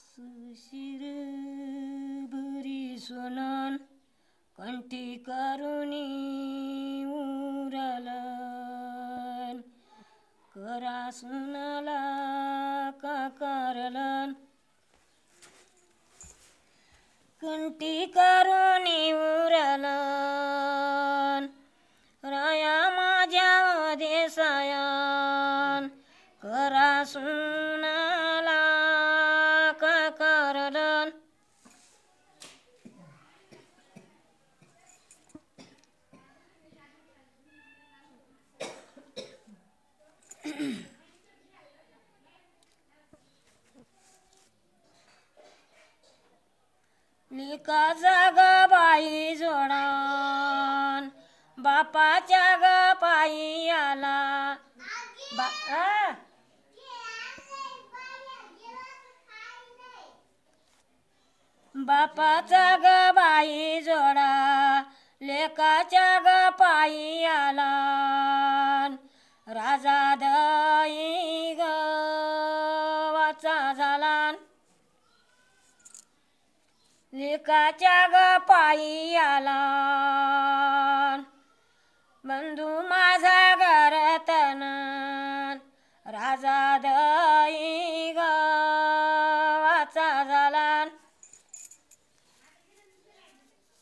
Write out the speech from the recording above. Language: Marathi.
सुशिर बरी सोनन कंठी करुणी उरलन करा सुनला का करलन कंठी करुणी उरलन राया माझ्या देसायन करा सुनला का करलन लिका जाग बाई जोडान बापाच्या ग पायी आला बापाचा ग बाई जोडा लेकाच्या ग पायी आला राजा दई ग वाचा झाला लेकाच्या ग पायी आला बंधू माझा घरतन राजा